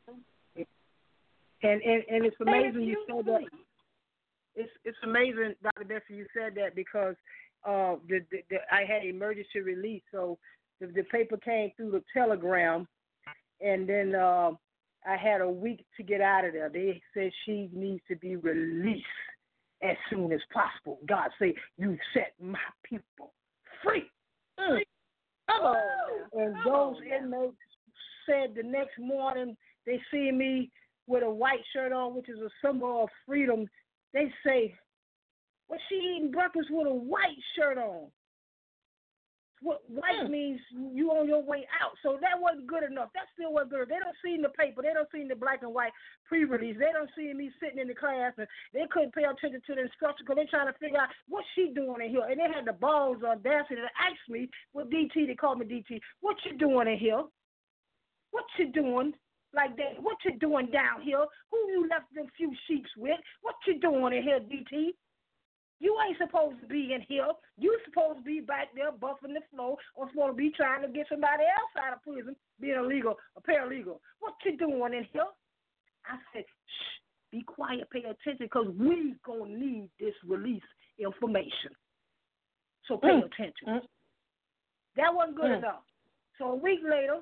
And, and and it's amazing you said that. It's it's amazing, Doctor Bessie, you said that, because uh, the, the, the I had emergency release, so the, the paper came through the telegram, and then uh, I had a week to get out of there. They said she needs to be released as soon as possible. God said, you set my people free. Mm. Come on. And Come those on inmates said the next morning they see me with a white shirt on, which is a symbol of freedom. They say, well, she eating breakfast with a white shirt on. What white mm. means you on your way out. So that wasn't good enough. That still wasn't good. They don't see the paper. They don't see the black and white pre-release. They don't see me sitting in the class, and they couldn't pay attention to the instructor because they're trying to figure out what's she doing in here. And they had the balls audacity to ask me, with D T, they called me D T, what you doing in here? What you doing like that? What you doing down here? Who you left them few sheeps with? What you doing in here, D T? You ain't supposed to be in here. You supposed to be back there buffing the floor or supposed to be trying to get somebody else out of prison, being a legal, a paralegal. What you doing in here? I said, shh, be quiet, pay attention, because we going to need this release information. So pay mm. attention. Mm. That wasn't good mm. enough. So a week later,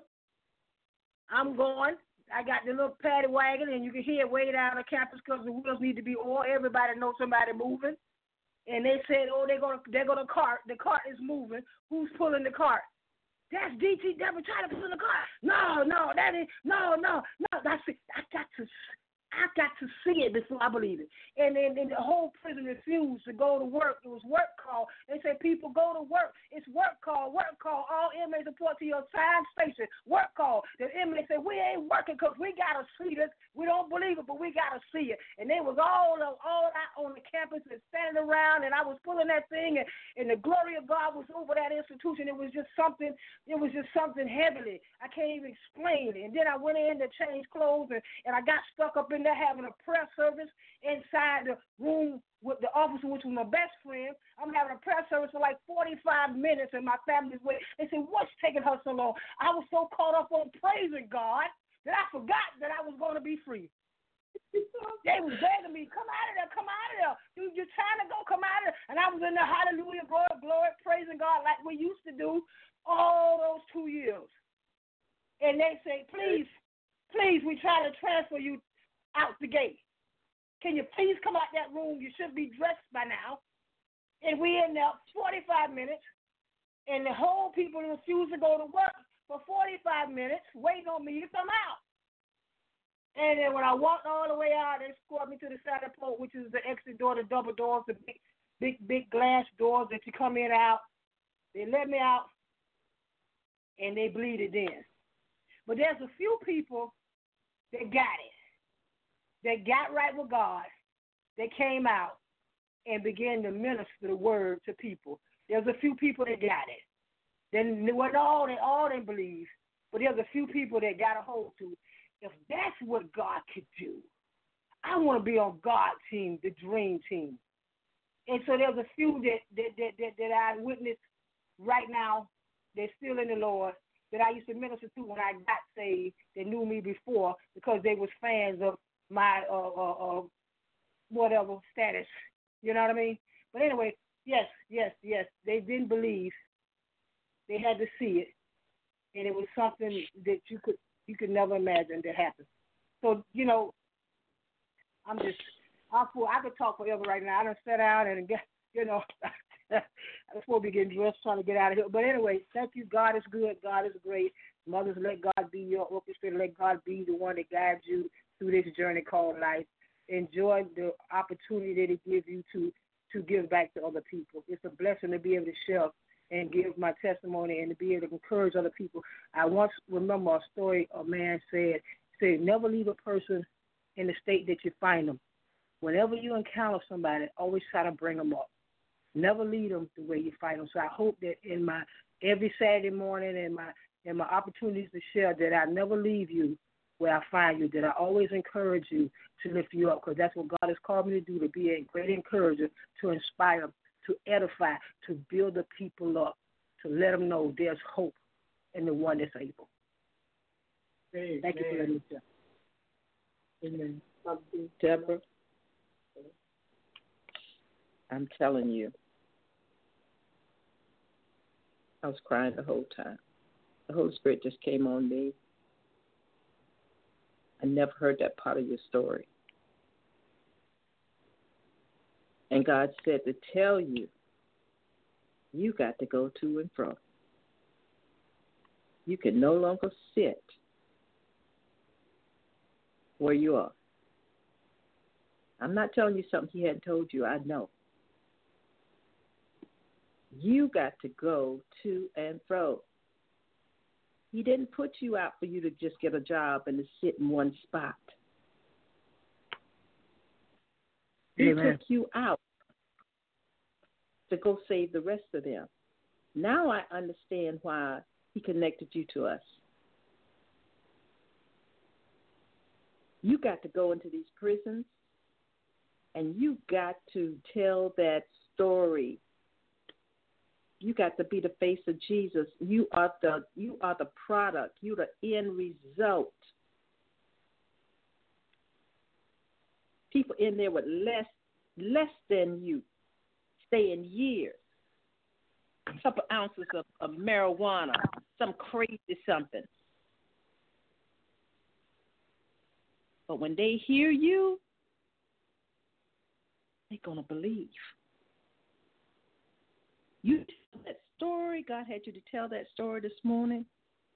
I'm going. I got the little paddy wagon, and you can hear it way down the campus because the wheels need to be oiled. Everybody knows somebody moving. And they said, oh, they're going to they're gonna cart. The cart is moving. Who's pulling the cart? That's D T Deborah trying to pull the cart. No, no, that is, no, no, no. That's it. I got to I got to see it before I believe it. And then and the whole prison refused to go to work. It was work call. They said, people, go to work. It's work call, work call. All inmates report to your time station. Work call. The inmates said, we ain't working because we got to see this. We don't believe it, but we got to see it. And they was all, all out on the campus and standing around, and I was pulling that thing, and, and the glory of God was over that institution. It was just something, it was just something heavenly. I can't even explain it. And then I went in to change clothes, and, and I got stuck up in there having a prayer service inside the room with the officer, which was my best friend. I'm having a prayer service for like forty-five minutes, and my family's waiting. They said, what's taking her so long? I was so caught up on praising God that I forgot that I was going to be free. They was begging me, come out of there, come out of there. You, you're trying to go, come out of there. And I was in the hallelujah, glory, glory, praising God like we used to do all those two years. And they say, please, please, we try to transfer you out the gate. Can you please come out that room? You should be dressed by now. And we in there forty-five minutes, and the whole people refuse to go to work for forty-five minutes, waiting on me to come out. And then when I walked all the way out, they escorted me to the side of the port, which is the exit door, the double doors, the big, big, big glass doors that you come in and out. They let me out, and they bleeded in. But there's a few people that got it. They got right with God. They came out and began to minister the word to people. There's a few people that got it. Then it wasn't all they all they believe, but there's a few people that got a hold to. If that's what God could do, I want to be on God's team, the dream team. And so there's a few that that that that, that I witnessed right now. They're still in the Lord that I used to minister to when I got saved. They knew me before because they was fans of my uh, uh, uh, whatever status, you know what I mean? But anyway, yes, yes, yes, they didn't believe. They had to see it, and it was something that you could you could never imagine that happened. So you know, I'm just I'm full. I could talk forever right now. I done sat down and get, you know, I'm supposed to be getting dressed, trying to get out of here. But anyway, thank you. God is good. God is great. Mothers, let God be your orchestra. Let God be the one that guides you through this journey called life. Enjoy the opportunity that it gives you to, to give back to other people. It's a blessing to be able to share and give my testimony and to be able to encourage other people. I once remember a story a man said, said, never leave a person in the state that you find them. Whenever you encounter somebody, always try to bring them up. Never leave them the way you find them. So I hope that in my every Saturday morning and my and my opportunities to share that I never leave you where I find you, that I always encourage you to lift you up, because that's what God has called me to do, to be a great encourager, to inspire, to edify, to build the people up, to let them know there's hope in the one that's able. Amen. Thank you for letting me share. Amen. Deborah, I'm telling you, I was crying the whole time. The Holy Spirit just came on me. I never heard that part of your story. And God said to tell you You got to go to and fro. You can no longer sit where you are. I'm not telling you something he hadn't told you. I know. You got to go to and fro. He didn't put you out for you to just get a job and to sit in one spot. He Amen. took you out to go save the rest of them. Now I understand why he connected you to us. You got to go into these prisons and you got to tell that story. You got to be the face of Jesus. You are the you are the product. You're the end result. People in there with less less than you stay in years. A couple ounces of, of marijuana, some crazy something. But when they hear you, they're going to believe. You tell that story, God had you to tell that story this morning,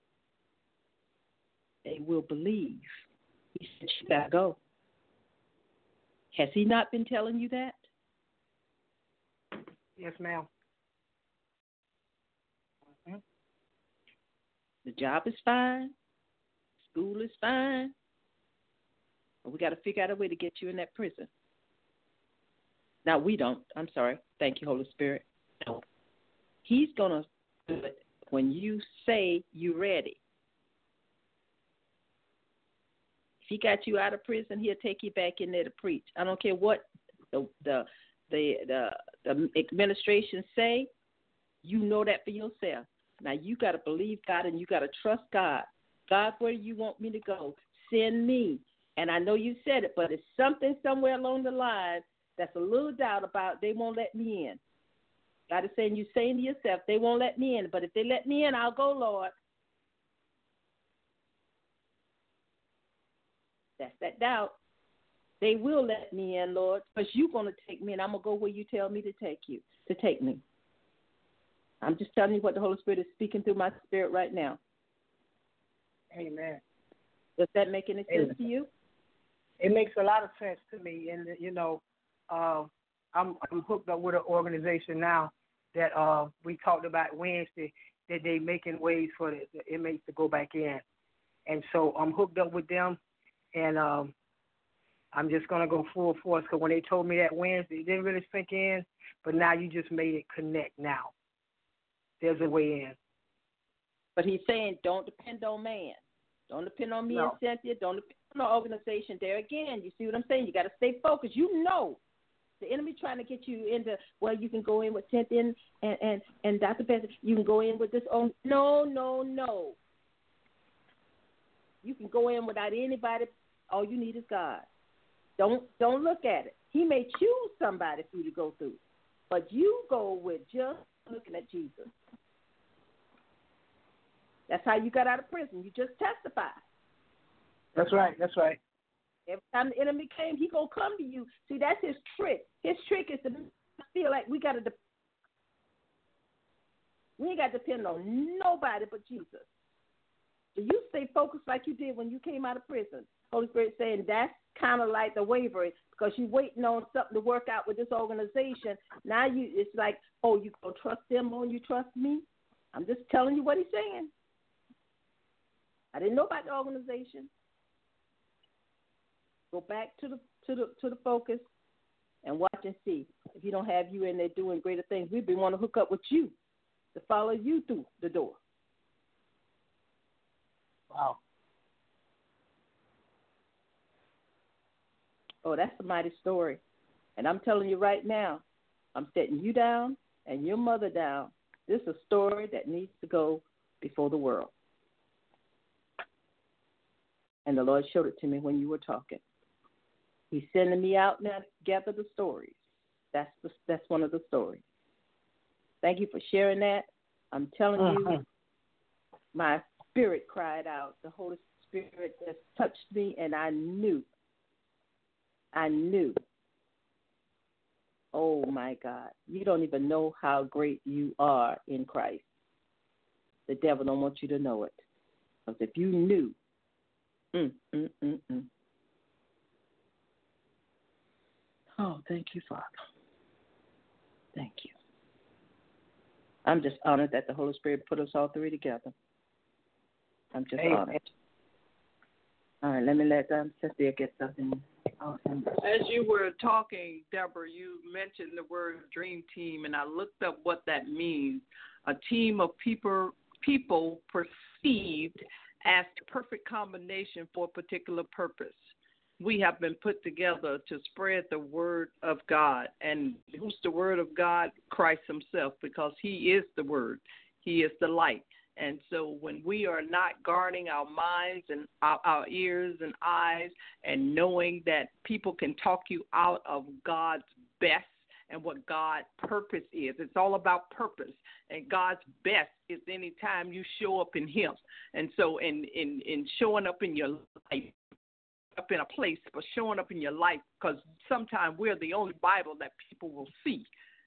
they will believe. He said, you got to go. Has he not been telling you that? Yes, ma'am. Mm-hmm. The job is fine. School is fine. But we got to figure out a way to get you in that prison. Now, we don't. I'm sorry. Thank you, Holy Spirit. No. He's going to do it when you say you're ready. If he got you out of prison, he'll take you back in there to preach. I don't care what the the the the, the administration say. You know that for yourself. Now, you got to believe God and you got to trust God. God, where do you want me to go? Send me. And I know you said it, but it's something somewhere along the line that's a little doubt about they won't let me in. God is saying, you're saying to yourself, they won't let me in. But if they let me in, I'll go, Lord. That's that doubt. They will let me in, Lord, because you're going to take me, and I'm going to go where you tell me to take you, to take me. I'm just telling you what the Holy Spirit is speaking through my spirit right now. Amen. Does that make any sense Amen. to you? It makes a lot of sense to me, and you know, uh, I'm I'm hooked up with an organization now that uh, we talked about Wednesday that they making ways for the, the inmates to go back in, and so I'm hooked up with them, and um, I'm just gonna go full force because when they told me that Wednesday, it didn't really sink in, but now you just made it connect. Now there's a way in. But he's saying, don't depend on man. Don't depend on me No. and Cynthia. Don't depend on the organization. There again, you see what I'm saying? You got to stay focused. You know the enemy trying to get you into, well, you can go in with Cynthia and, and, and, and Doctor Benson. You can go in with this. Oh, no, no, no. You can go in without anybody. All you need is God. Don't don't look at it. He may choose somebody for you to go through, but you go with just looking at Jesus. That's how you got out of prison. You just testified. That's right. That's right. Every time the enemy came, he gonna come to you. See, that's his trick. His trick is to feel like we gotta. De- we ain't got to depend on nobody but Jesus. So you stay focused like you did when you came out of prison. Holy Spirit saying that's kind of like the wavering because you're waiting on something to work out with this organization. Now you, it's like, oh, you gonna trust them more than you trust me? I'm just telling you what he's saying. I didn't know about the organization. Go back to the to the to the focus and watch and see. If he don't have you in there doing greater things, we've been wanting to hook up with you to follow you through the door. Wow. Oh, that's a mighty story. And I'm telling you right now, I'm setting you down and your mother down. This is a story that needs to go before the world. And the Lord showed it to me when you were talking. He's sending me out now to gather the stories. That's the, that's one of the stories. Thank you for sharing that. I'm telling uh-huh. you, my spirit cried out. The Holy Spirit just touched me, and I knew, I knew Oh, my God. You don't even know how great you are in Christ. The devil don't want you to know it. Because if you knew, mm, mm, mm, mm. Oh, thank you, Father. Thank you. I'm just honored that the Holy Spirit put us all three together. I'm just Amen. honored. All right, let me let um, Cynthia get something. Awesome. As you were talking, Deborah, you mentioned the word dream team, and I looked up what that means. A team of people, people perceived as the perfect combination for a particular purpose. We have been put together to spread the word of God. And who's the word of God? Christ himself, because he is the word. He is the light. And so when we are not guarding our minds and our, our ears and eyes and knowing that people can talk you out of God's best and what God's purpose is, it's all about purpose. And God's best is any time you show up in him. And so in, in, in showing up in your life, up in a place, but showing up in your life, because sometimes we're the only Bible that people will see.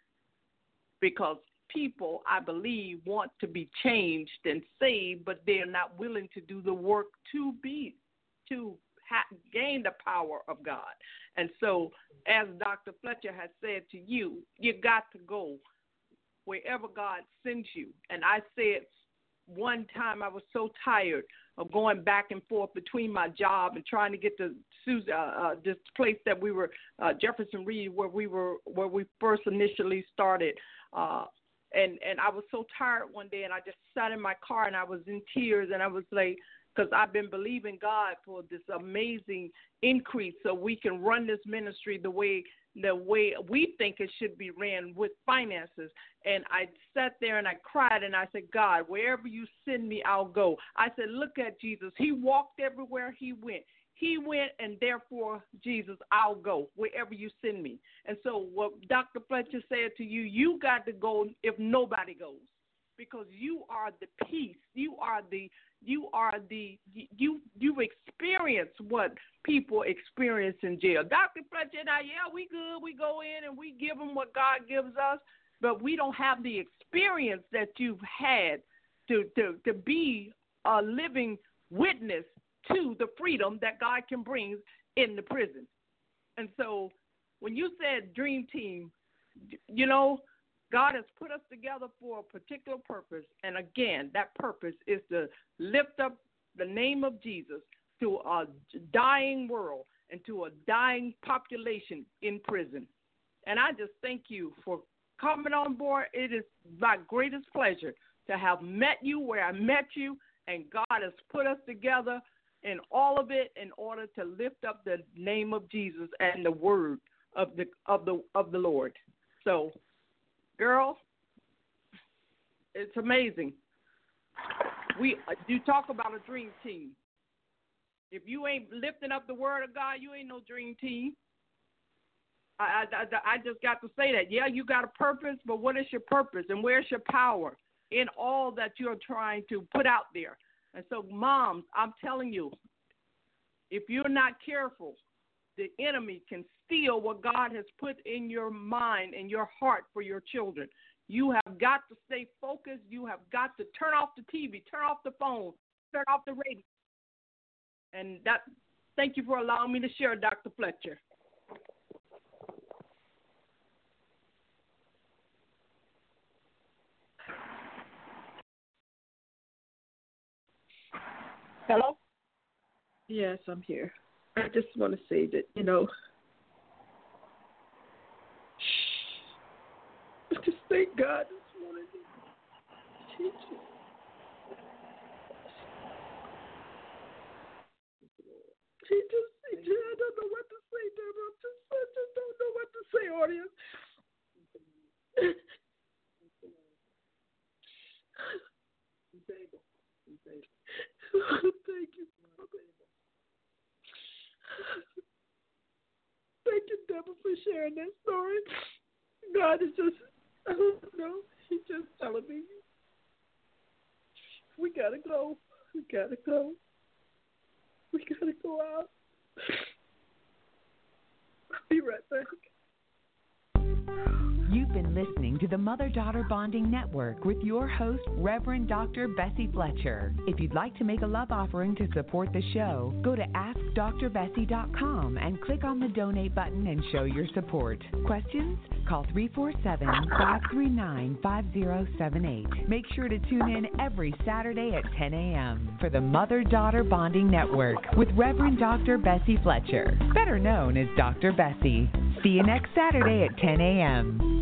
Because people, I believe, want to be changed and saved, but they're not willing to do the work to be, to ha- gain the power of God. And so, as Doctor Fletcher has said to you, you got to go wherever God sends you. And I said one time I was so tired of going back and forth between my job and trying to get to Susan, uh, uh, this place that we were, uh, Jefferson Reed, where we were, where we first initially started. Uh, and and I was so tired one day, and I just sat in my car and I was in tears, and I was like, because I've been believing God for this amazing increase, so we can run this ministry the way the way we think it should be ran with finances. And I sat there and I cried and I said, God, wherever you send me, I'll go. I said, look at Jesus. He walked everywhere he went. He went, and therefore, Jesus, I'll go wherever you send me. And so what Doctor Fletcher said to you, you got to go if nobody goes, because you are the peace. You are the You are the, you, you've experienced what people experience in jail. Doctor Fletcher and I, yeah, we good. We go in and we give them what God gives us, but we don't have the experience that you've had to, to, to be a living witness to the freedom that God can bring in the prison. And so when you said dream team, you know, God has put us together for a particular purpose. And again, that purpose is to lift up the name of Jesus to a dying world and to a dying population in prison. And I just thank you for coming on board. It is my greatest pleasure to have met you where I met you, and God has put us together in all of it in order to lift up the name of Jesus and the word of the of the of the Lord. So, girl, it's amazing. We you talk about a dream team. If you ain't lifting up the word of God, you ain't no dream team. I, I, I just got to say that. Yeah, you got a purpose, but what is your purpose and where's your power in all that you're trying to put out there? And so, moms, I'm telling you, if you're not careful, the enemy can steal what God has put in your mind and your heart for your children. You have got to stay focused. You have got to turn off the T V, turn off the phone, turn off the radio. And that. Thank you for allowing me to share, Doctor Fletcher. Hello? Yes, I'm here. I just want to say that, you know, I just thank God this morning. He just, he just, he just, I don't know what to say, Deborah. I just, I just don't know what to say, audience. Thank you. Thank you, Deborah, for sharing that story. God is just, I don't know, He's just telling me, we gotta go. We gotta go. We gotta go out. I'll be right back. You've been listening to the Mother-Daughter Bonding Network with your host, Reverend Doctor Bessie Fletcher. If you'd like to make a love offering to support the show, go to ask dr bessie dot com and click on the donate button and show your support. Questions? Call three four seven, five three nine, five zero seven eight. Make sure to tune in every Saturday at ten a.m. for the Mother-Daughter Bonding Network with Reverend Doctor Bessie Fletcher, better known as Doctor Bessie. See you next Saturday at ten a.m.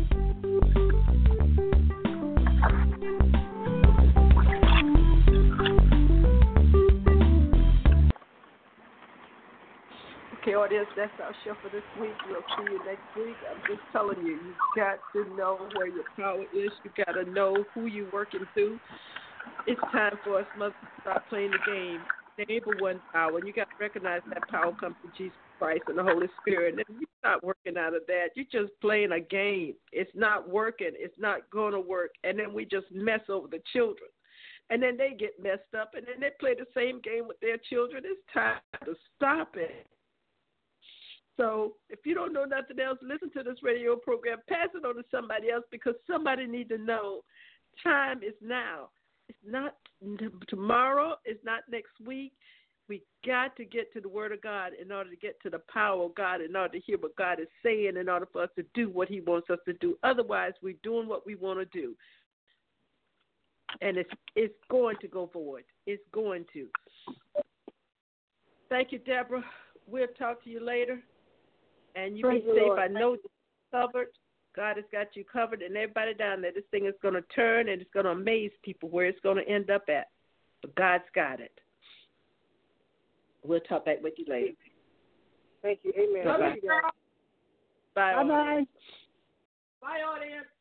Okay, audience, that's our show for this week. We'll see you next week. I'm just telling you, you got to know where your power is. You got to know who you're working through. It's time for us, mothers, to start playing the game. The able one power, and you got to recognize that power comes from Jesus Christ and the Holy Spirit. And if you start working out of that, you're just playing a game. It's not working. It's not going to work. And then we just mess over the children. And then they get messed up, and then they play the same game with their children. It's time to stop it. So if you don't know nothing else, listen to this radio program. Pass it on to somebody else, because somebody needs to know time is now. It's not tomorrow. It's not next week. We got to get to the Word of God in order to get to the power of God, in order to hear what God is saying, in order for us to do what He wants us to do. Otherwise, we're doing what we want to do. And it's it's going to go forward. It's going to. Thank you, Deborah. We'll talk to you later. And you Praise be safe. Lord. I know you're covered. God has got you covered, and everybody down there. This thing is going to turn, and it's going to amaze people where it's going to end up at. But God's got it. We'll talk back with you later. Thank you. Amen. Bye-bye. Thank you, guys. Bye. Bye-bye. Bye, audience.